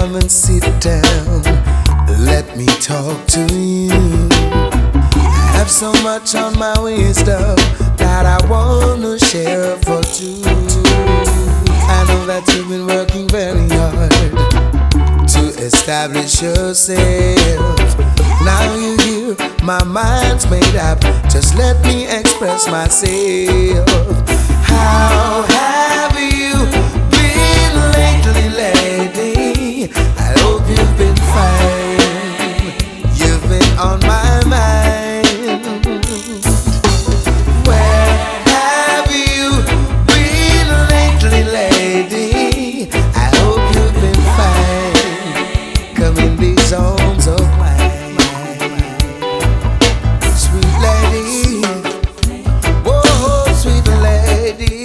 come and sit down. Let me talk to you. I have so much on my wisdom that I wanna share for two. I know that you've been working very hard to establish yourself. Now you hear my mind's made up. Just let me express myself. How have you been lately, lady? I hope you've been fine. You've been on my mind. Where have you been lately, lady? I hope you've been fine. Come in these arms of mine, sweet lady. Whoa, sweet lady.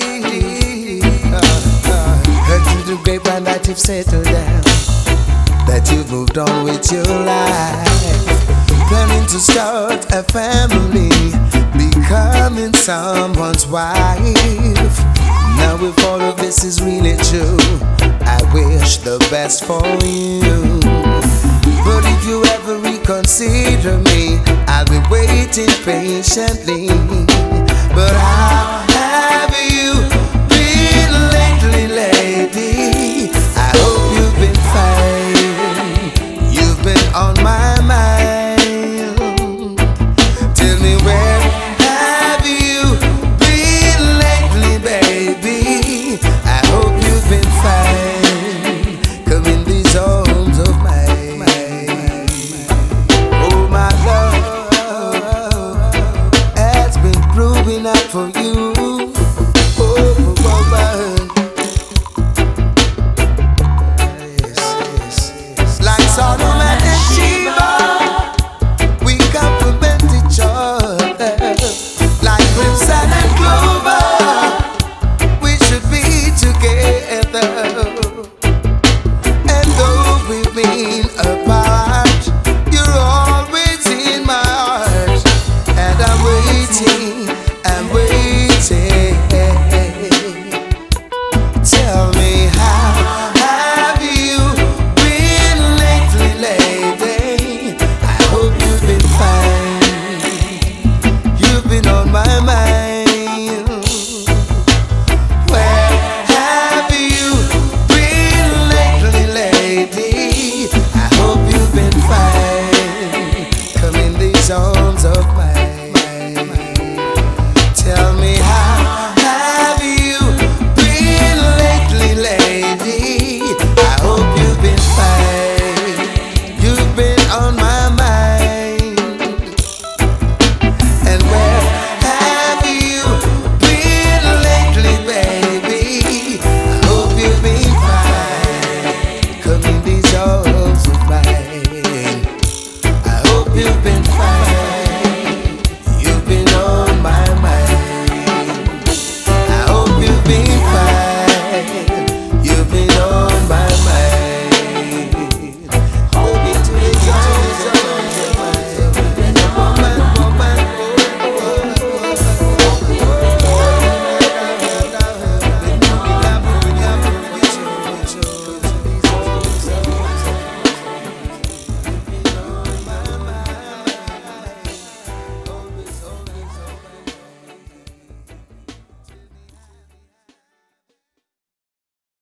Heard through the grapevine that you've settled down, that you've moved on with your life, planning to start a family, becoming someone's wife. Now if all of this is really true, I wish the best for you. But if you ever reconsider me, I'll be waiting patiently. But how